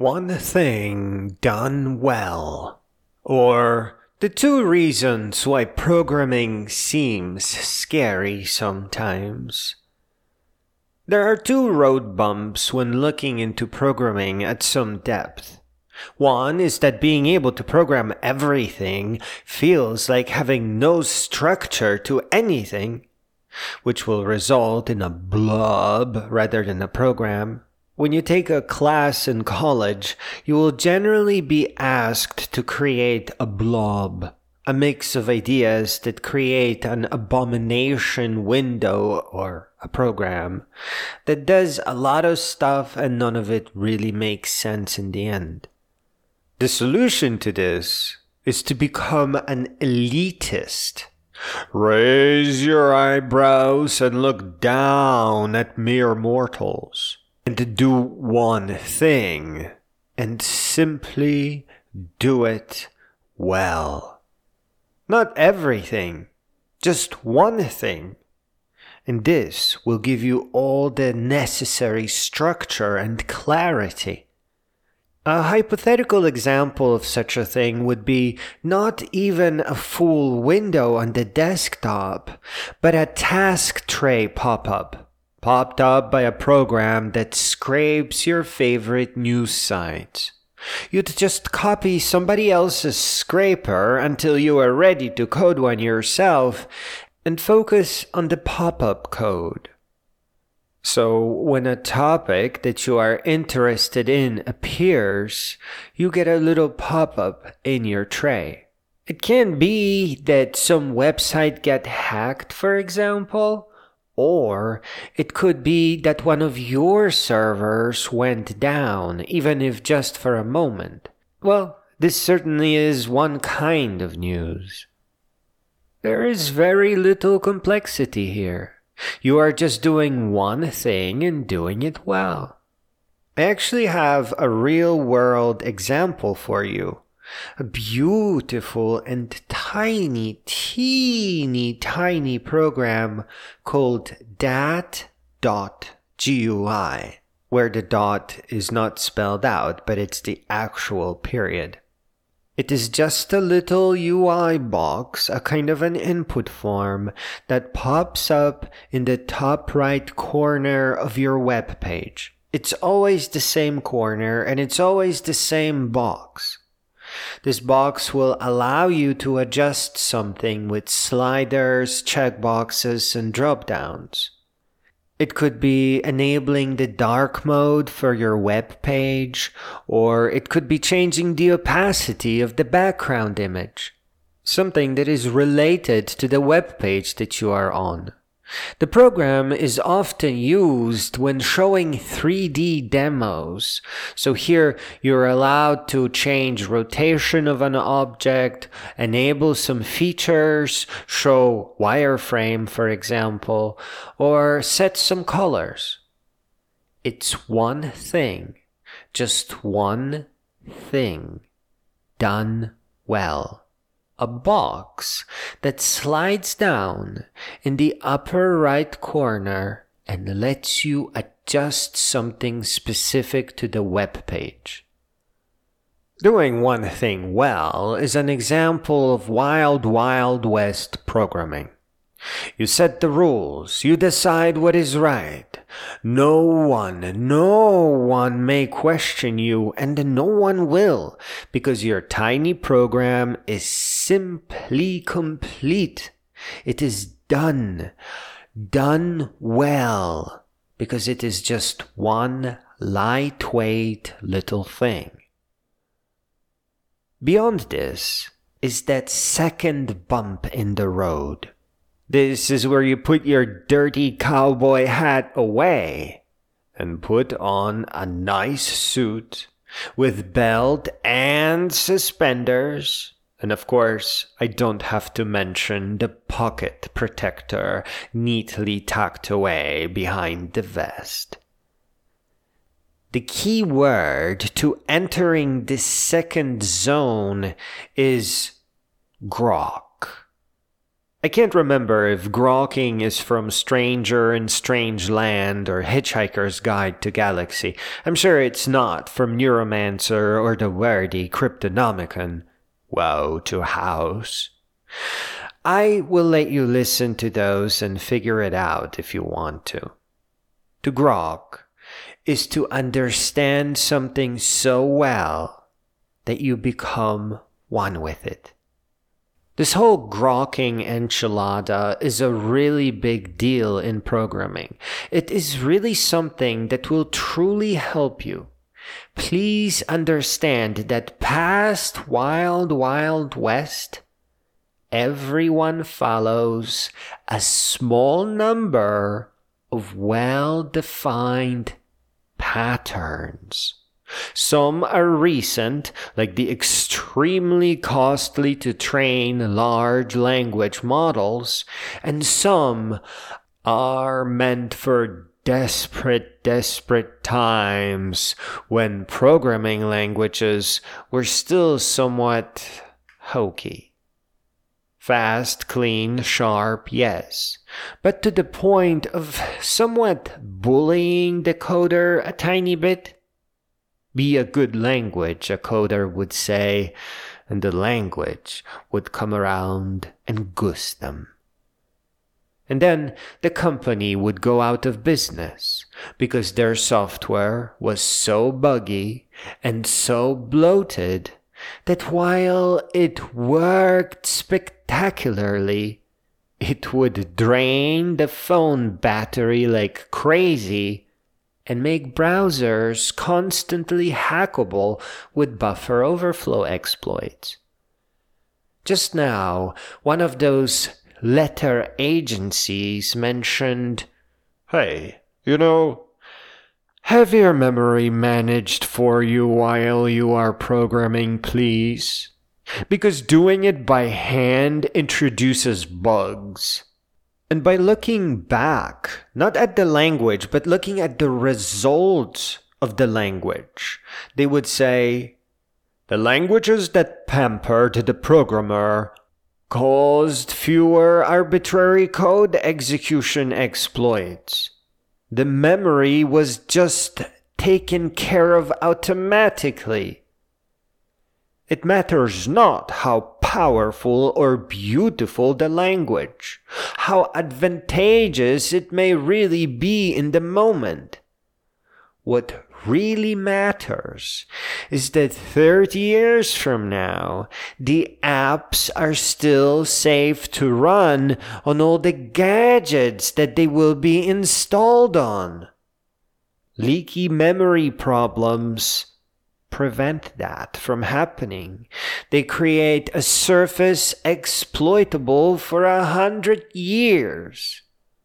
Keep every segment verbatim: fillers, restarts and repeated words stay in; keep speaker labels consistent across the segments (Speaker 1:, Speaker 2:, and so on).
Speaker 1: One thing done well. Or the two reasons why programming seems scary sometimes. There are two road bumps when looking into programming at some depth. One is that being able to program everything feels like having no structure to anything, which will result in a blob rather than a program. When you take a class in college, you will generally be asked to create a blob, a mix of ideas that create an abomination window or a program that does a lot of stuff and none of it really makes sense in the end. The solution to this is to become an elitist. Raise your eyebrows and look down at mere mortals. And to do one thing, and simply do it well. Not everything, just one thing. And this will give you all the necessary structure and clarity. A hypothetical example of such a thing would be not even a full window on the desktop, but a task tray pop-up. Popped up by a program that scrapes your favorite news sites. You'd just copy somebody else's scraper until you are ready to code one yourself and focus on the pop-up code. So when a topic that you are interested in appears, you get a little pop-up in your tray. It can be that some website got hacked, for example. Or it could be that one of your servers went down, even if just for a moment. Well, this certainly is one kind of news. There is very little complexity here. You are just doing one thing and doing it well. I actually have a real-world example for you. A beautiful and tiny, teeny, tiny program called dat dot G U I, where the dot is not spelled out, but it's the actual period. It is just a little U I box, a kind of an input form that pops up in the top right corner of your web page. It's always the same corner and it's always the same box. This box will allow you to adjust something with sliders, checkboxes, and drop-downs. It could be enabling the dark mode for your web page, or it could be changing the opacity of the background image, something that is related to the web page that you are on. The program is often used when showing three D demos. So here you're allowed to change rotation of an object, enable some features, show wireframe for example, or set some colors. It's one thing, just one thing, done well. A box that slides down in the upper right corner and lets you adjust something specific to the web page. Doing one thing well is an example of wild, wild west programming. You set the rules, you decide what is right. No one, no one may question you, and no one will, because your tiny program is simply complete. It is done, done well, because it is just one lightweight little thing. Beyond this is that second bump in the road. This is where you put your dirty cowboy hat away and put on a nice suit with belt and suspenders. And of course, I don't have to mention the pocket protector neatly tucked away behind the vest. The key word to entering this second zone is grok. I can't remember if grokking is from Stranger in Strange Land or Hitchhiker's Guide to Galaxy. I'm sure it's not from Neuromancer or the wordy Cryptonomicon. Woe to House. I will let you listen to those and figure it out if you want to. To grok is to understand something so well that you become one with it. This whole grokking enchilada is a really big deal in programming. It is really something that will truly help you. Please understand that past Wild Wild West, everyone follows a small number of well-defined patterns. Some are recent, like the extremely costly to train large language models, and some are meant for desperate, desperate times when programming languages were still somewhat hokey. Fast, clean, sharp, yes, but to the point of somewhat bullying the coder a tiny bit. Be a good language, a coder would say, and the language would come around and goose them. And then the company would go out of business because their software was so buggy and so bloated that while it worked spectacularly, it would drain the phone battery like crazy and make browsers constantly hackable with buffer overflow exploits. Just now, one of those letter agencies mentioned, "Hey, you know, have your memory managed for you while you are programming, please? Because doing it by hand introduces bugs." And by looking back, not at the language, but looking at the results of the language, they would say, the languages that pampered the programmer caused fewer arbitrary code execution exploits. The memory was just taken care of automatically. It matters not how powerful or beautiful the language, how advantageous it may really be in the moment. What really matters is that thirty years from now, the apps are still safe to run on all the gadgets that they will be installed on. Leaky memory problems prevent that from happening. They create a surface exploitable for a hundred years.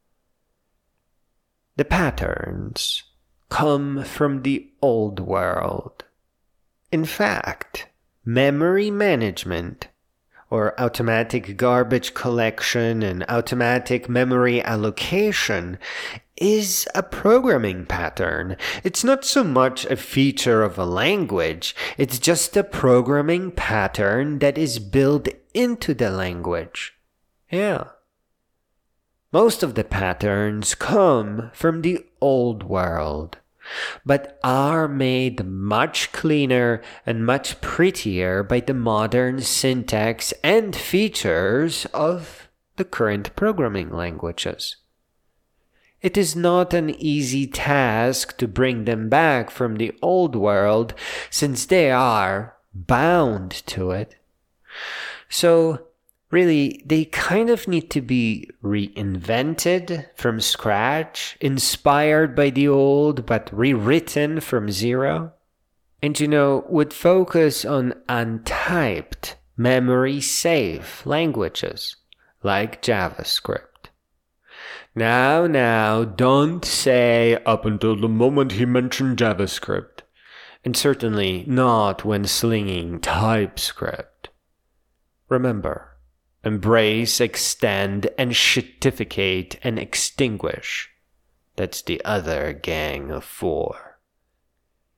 Speaker 1: The patterns come from the old world. In fact, memory management, or automatic garbage collection and automatic memory allocation, is a programming pattern. It's not so much a feature of a language, it's just a programming pattern that is built into the language. Yeah. Most of the patterns come from the old world, but are made much cleaner and much prettier by the modern syntax and features of the current programming languages. It is not an easy task to bring them back from the old world, since they are bound to it. So, really, they kind of need to be reinvented from scratch, inspired by the old, but rewritten from zero. And you know, would focus on untyped, memory-safe languages, like JavaScript. Now, now, don't say up until the moment he mentioned JavaScript, and certainly not when slinging TypeScript. Remember, embrace, extend, and shitificate and extinguish. That's the other gang of four.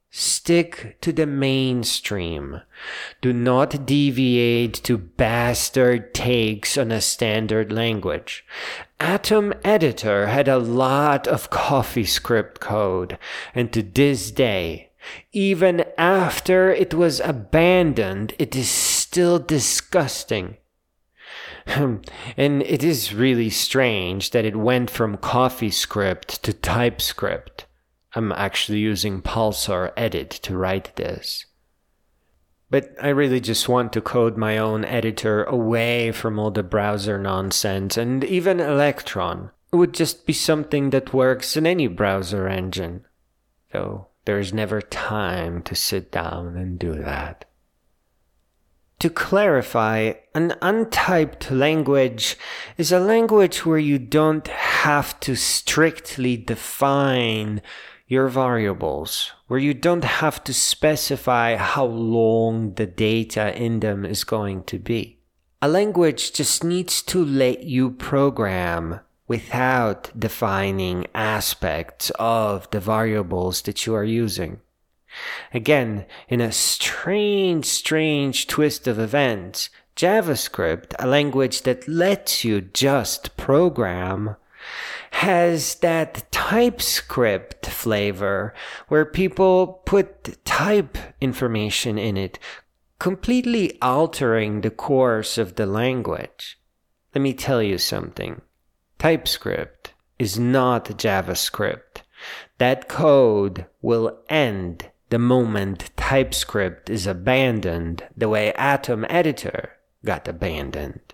Speaker 1: Stick to the mainstream. Do not deviate to bastard takes on a standard language. Atom Editor had a lot of CoffeeScript code, and to this day, even after it was abandoned, it is still disgusting. And it is really strange that it went from CoffeeScript to TypeScript. I'm actually using Pulsar Edit to write this. But I really just want to code my own editor away from all the browser nonsense, and even Electron. It would just be something that works in any browser engine. Though there's never time to sit down and do that. To clarify, an untyped language is a language where you don't have to strictly define your variables, where you don't have to specify how long the data in them is going to be. A language just needs to let you program without defining aspects of the variables that you are using. Again, in a strange, strange twist of events, JavaScript, a language that lets you just program, has that TypeScript flavor where people put type information in it, completely altering the course of the language. Let me tell you something. TypeScript is not JavaScript. That code will end the moment TypeScript is abandoned the way Atom Editor got abandoned.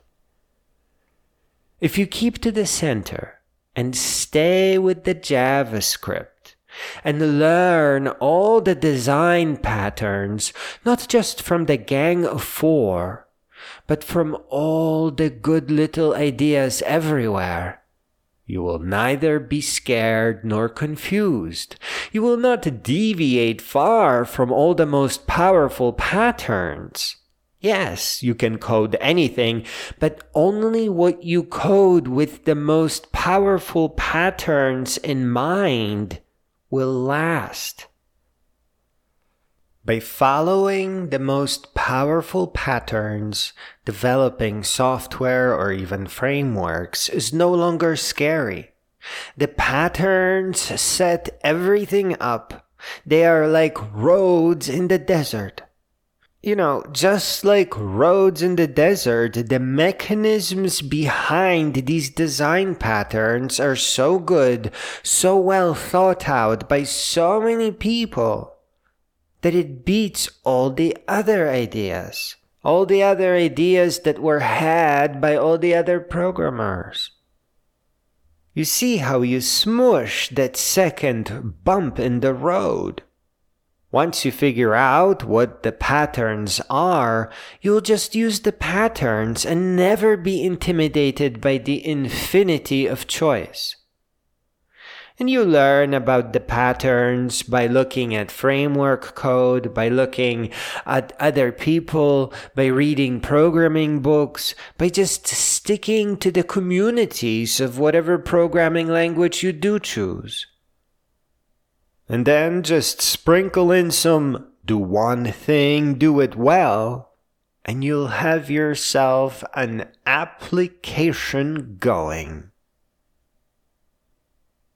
Speaker 1: If you keep to the center and stay with the JavaScript and learn all the design patterns, not just from the Gang of Four, but from all the good little ideas everywhere, you will neither be scared nor confused. You will not deviate far from all the most powerful patterns. Yes, you can code anything, but only what you code with the most powerful patterns in mind will last. By following the most powerful patterns, developing software or even frameworks is no longer scary. The patterns set everything up. They are like roads in the desert. You know, just like roads in the desert, the mechanisms behind these design patterns are so good, so well thought out by so many people, that it beats all the other ideas. All the other ideas that were had by all the other programmers. You see how you smush that second bump in the road. Once you figure out what the patterns are, you'll just use the patterns and never be intimidated by the infinity of choice. And you learn about the patterns by looking at framework code, by looking at other people, by reading programming books, by just sticking to the communities of whatever programming language you do choose. And then just sprinkle in some do one thing, do it well, and you'll have yourself an application going.